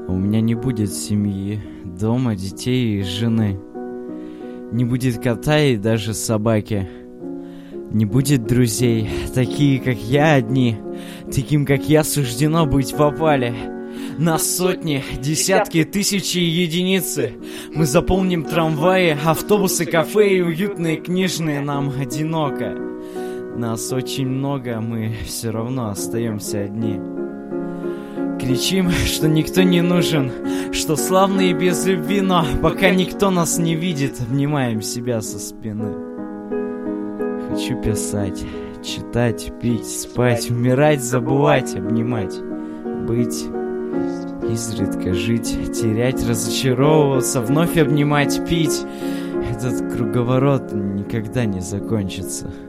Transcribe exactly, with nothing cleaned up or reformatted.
У меня не будет семьи, дома, детей и жены. Не будет кота и даже собаки. Не будет друзей, такие как я одни. Таким как я суждено быть попали. На сотни, десятки, тысячи и единицы. Мы заполним трамваи, автобусы, кафе и уютные книжные. Нам одиноко. Нас очень много, мы все равно остаемся одни. Кричим, что никто не нужен, что славные без любви, но пока никто нас не видит, обнимаем себя со спины. Хочу писать, читать, пить, спать, умирать, забывать, обнимать, быть, изредка жить, терять, разочаровываться, вновь обнимать, пить. Этот круговорот никогда не закончится.